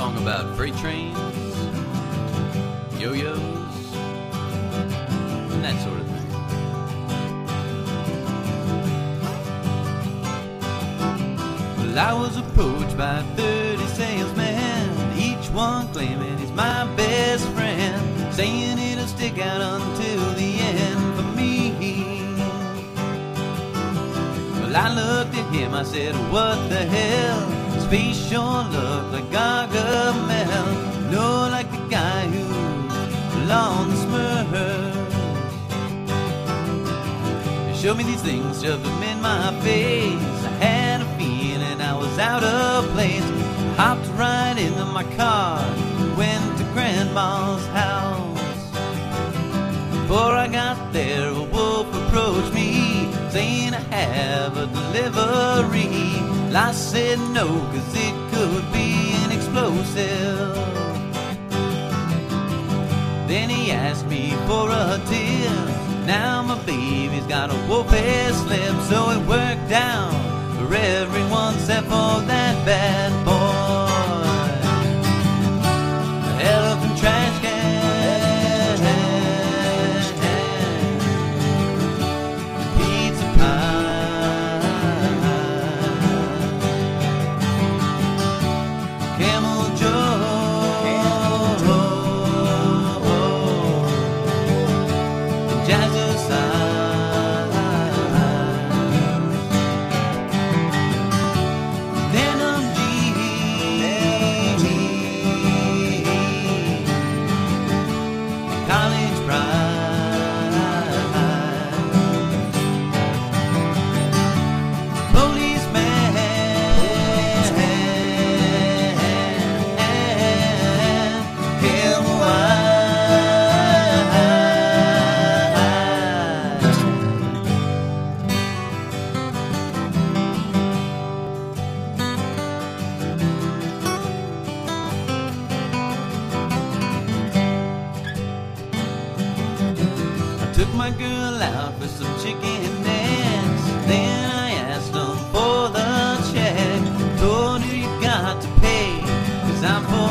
song about freight trains, yo-yos, and that sort of thing. Well, I was approached by 30 salesmen, each one claiming he's my best friend, saying it'll stick out until the end for me. Well, I looked at him, I said, what the hell? His face sure looked like Gargamel, no, like the guy who's on the Smurfs. He showed me these things, shoved them in my face. I had a feeling I was out of place. Hopped right into my car, went to Grandma's house. Before I got there, a wolf approached me, saying I have a delivery. Well, I said no, cause it could be an explosive. Then he asked me for a tip. Now my baby's got a wolfish slip, so it worked out for everyone except for that bad boy. The elephant trash can, pizza pie, Camel Joe, and Jazzercise. Denim jeans, college pride, policeman, Kim White. I took my girl out for some chicken necks. Then I asked them for the check. Told her you got to pay, cause I'm for